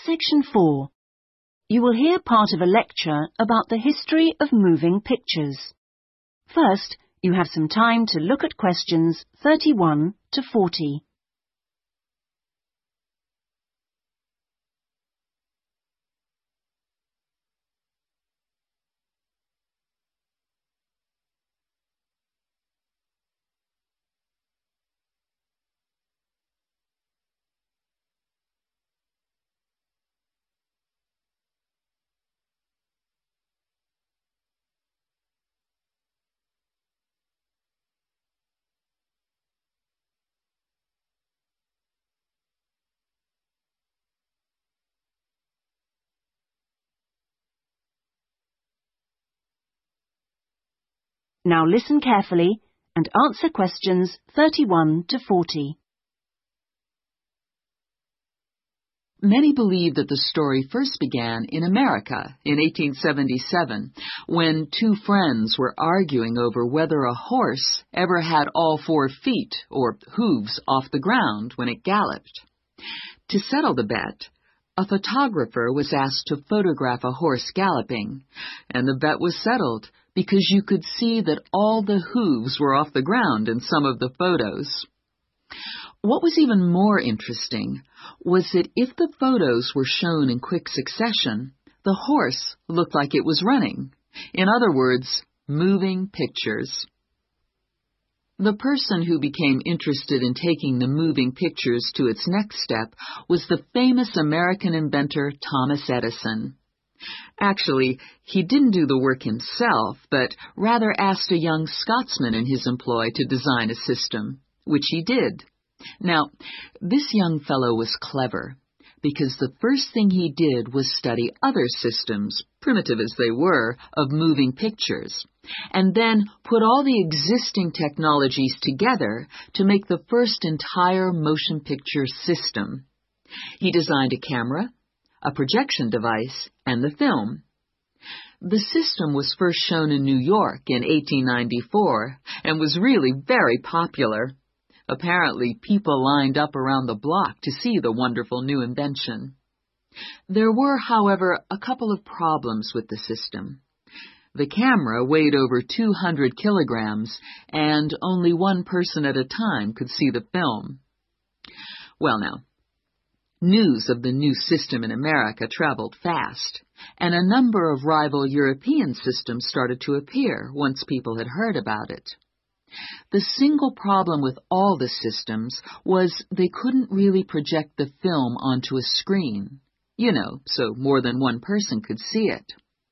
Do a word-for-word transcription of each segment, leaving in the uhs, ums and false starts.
Section four. You will hear part of a lecture about the history of moving pictures. First, you have some time to look at questions thirty-one to forty. Now listen carefully and answer questions thirty-one to forty. Many believe that the story first began in America in eighteen seventy-seven, when two friends were arguing over whether a horse ever had all four feet, or hooves, off the ground when it galloped. To settle the bet, a photographer was asked to photograph a horse galloping, and the bet was settled because you could see that all the hooves were off the ground in some of the photos. What was even more interesting was that if the photos were shown in quick succession, the horse looked like it was running. In other words, moving pictures. The person who became interested in taking the moving pictures to its next step was the famous American inventor Thomas Edison. Actually, he didn't do the work himself, but rather asked a young Scotsman in his employ to design a system, which he did. Now, this young fellow was clever, because the first thing he did was study other systems, primitive as they were, of moving pictures, and then put all the existing technologies together to make the first entire motion picture system. He designed a camera, a projection device, and the film. The system was first shown in New York in eighteen ninety-four and was really very popular. Apparently, people lined up around the block to see the wonderful new invention. There were, however, a couple of problems with the system. The camera weighed over two hundred kilograms, and only one person at a time could see the film. Well now, news of the new system in America traveled fast, and a number of rival European systems started to appear once people had heard about it. The single problem with all the systems was they couldn't really project the film onto a screen, you know, so more than one person could see it.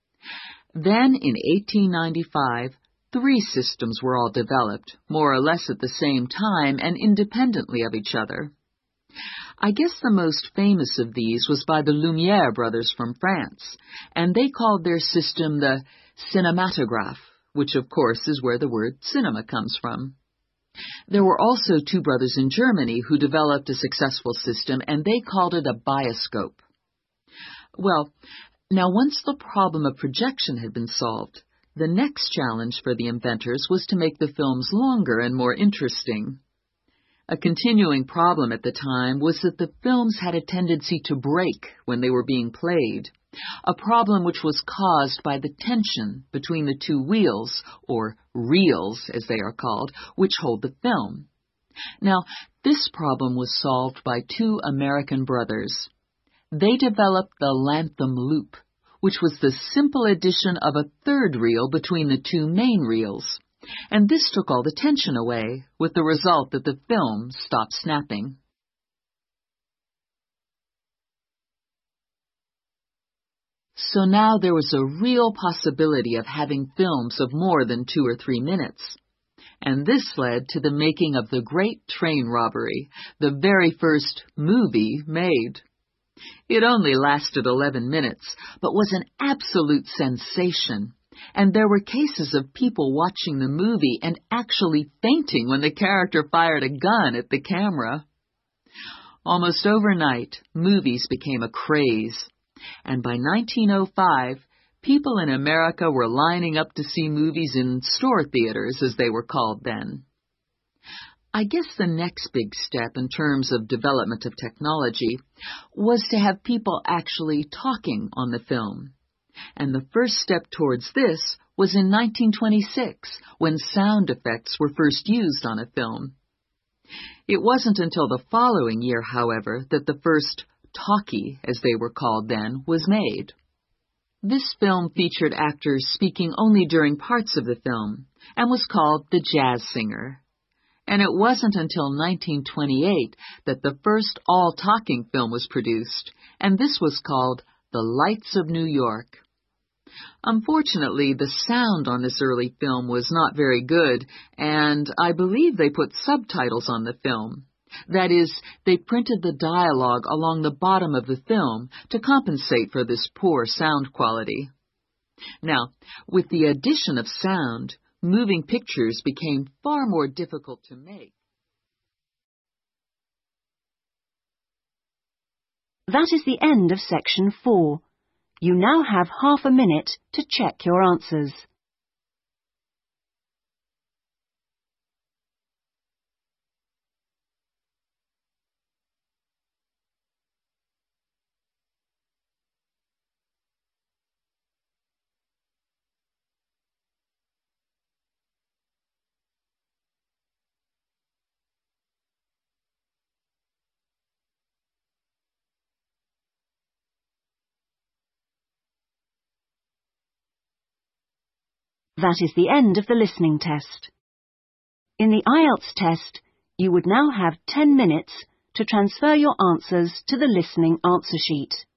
Then in eighteen ninety-five, three systems were all developed, more or less at the same time and independently of each other. I guess the most famous of these was by the Lumière brothers from France, and they called their system the cinematograph, which of course is where the word cinema comes from. There were also two brothers in Germany who developed a successful system, and they called it a bioscope. Well, now once the problem of projection had been solved, the next challenge for the inventors was to make the films longer and more interesting. A continuing problem at the time was that the films had a tendency to break when they were being played, a problem which was caused by the tension between the two wheels, or reels as they are called, which hold the film. Now, this problem was solved by two American brothers. They developed the Latham loop, which was the simple addition of a third reel between the two main reels, and this took all the tension away, with the result that the film stopped snapping. So now there was a real possibility of having films of more than two or three minutes. And this led to the making of The Great Train Robbery, the very first movie made. It only lasted eleven minutes, but was an absolute sensation, and there were cases of people watching the movie and actually fainting when the character fired a gun at the camera. Almost overnight, movies became a craze, and by nineteen oh five, people in America were lining up to see movies in store theaters, as they were called then. I guess the next big step in terms of development of technology was to have people actually talking on the film. And the first step towards this was in nineteen twenty-six, when sound effects were first used on a film. It wasn't until the following year, however, that the first talkie, as they were called then, was made. This film featured actors speaking only during parts of the film and was called The Jazz Singer. And it wasn't until nineteen twenty-eight that the first all-talking film was produced, and this was called The Lights of New York. Unfortunately, the sound on this early film was not very good, and I believe they put subtitles on the film. That is, they printed the dialogue along the bottom of the film to compensate for this poor sound quality. Now, with the addition of sound, moving pictures became far more difficult to make. That is the end of section four. You now have half a minute to check your answers. That is the end of the listening test. In the I E L T S test, you would now have ten minutes to transfer your answers to the listening answer sheet.